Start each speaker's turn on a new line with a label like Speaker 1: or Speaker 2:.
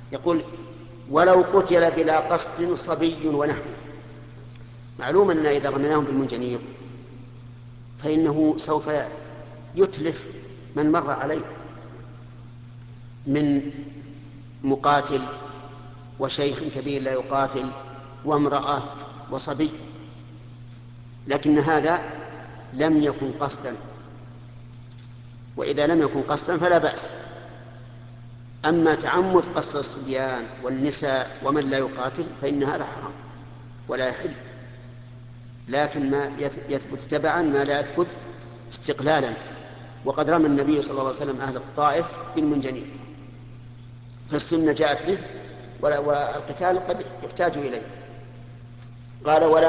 Speaker 1: يقول ولو قتل بلا قصد صبي ونحوه. معلوم أن إذا رميناهم بالمنجنيق فإنه سوف يتلف من مر عليه من مقاتل وشيخ كبير لا يقاتل وامرأة وصبي، لكن هذا لم يكن قصدا، وإذا لم يكن قصدا فلا بأس. أما تعمد قصد الصبيان والنساء ومن لا يقاتل فإن هذا حرام ولا يحل، لكن ما يثبت تبعا ما لا يثبت استقلالا. وقد رمى النبي صلى الله عليه وسلم أهل الطائف بالمنجنيق، فالسنة جاءت به والقتال قد يحتاج إليه. قال ولا